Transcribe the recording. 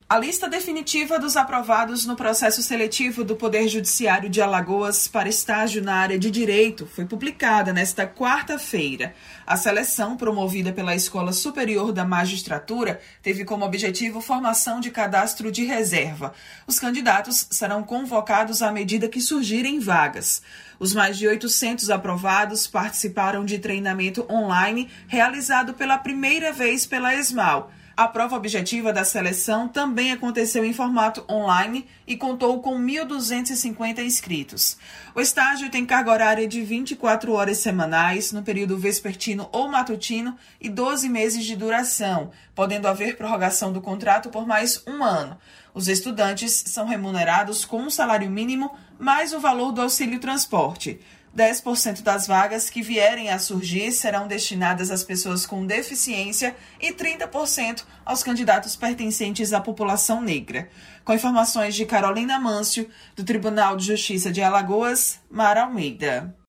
A lista definitiva dos aprovados no processo seletivo do Poder Judiciário de Alagoas para estágio na área de Direito foi publicada nesta quarta-feira. A seleção, promovida pela Escola Superior da Magistratura, teve como objetivo formação de cadastro de reserva. Os candidatos serão convocados à medida que surgirem vagas. Os mais de 800 aprovados participaram de treinamento online realizado pela primeira vez pela ESMAL. A prova objetiva da seleção também aconteceu em formato online e contou com 1.250 inscritos. O estágio tem carga horária de 24 horas semanais, no período vespertino ou matutino, e 12 meses de duração, podendo haver prorrogação do contrato por mais um ano. Os estudantes são remunerados com um salário mínimo mais o valor do auxílio transporte. 10% das vagas que vierem a surgir serão destinadas às pessoas com deficiência e 30% aos candidatos pertencentes à população negra. Com informações de Carolina Mâncio, do Tribunal de Justiça de Alagoas, Mara Almeida.